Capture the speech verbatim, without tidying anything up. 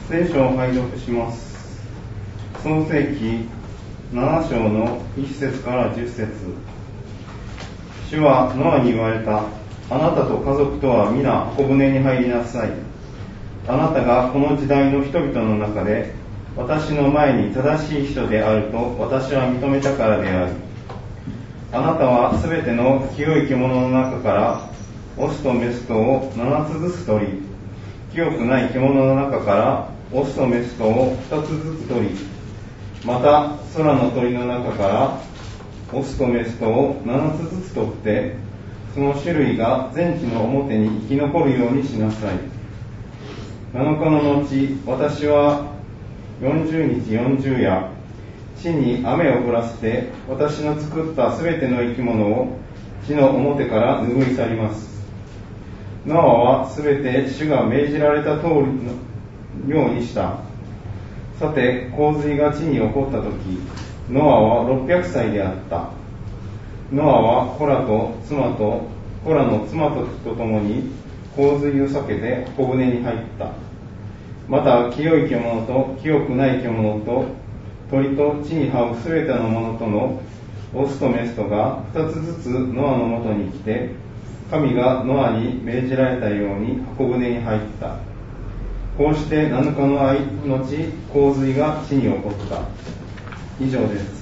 聖書を拝読します。創世記なな章のいち節からじゅっ節。主はノアに言われた。あなたと家族とは皆箱舟に入りなさい。あなたがこの時代の人々の中で私の前に正しい人であると私は認めたからである。あなたはすべての清い獣の中からオスとメスとをななつずつ取り、清くない獣の中からオスとメスとをふたつずつ取り、また空の鳥の中からオスとメスとをななつずつ取って、その種類が全地の表に生き残るようにしなさい。なのかの後、私はよんじゅうにちよんじゅう夜、地に雨を降らせて、私の作ったすべての生き物を地の表から拭い去ります。ノアはすべて主が命じられた通りのようにした。さて、洪水が地に起こったとき、ノアはろっぴゃくさいであった。ノアはコラと妻とコラの妻とと共に洪水を避けて箱舟に入った。また清い獣と清くない獣と鳥と地に這うすべてのものとのオスとメスとが二つずつノアのもとに来て、神がノアに命じられたように箱舟に入った。こうしてなのかの後、洪水が地に起こった。以上です。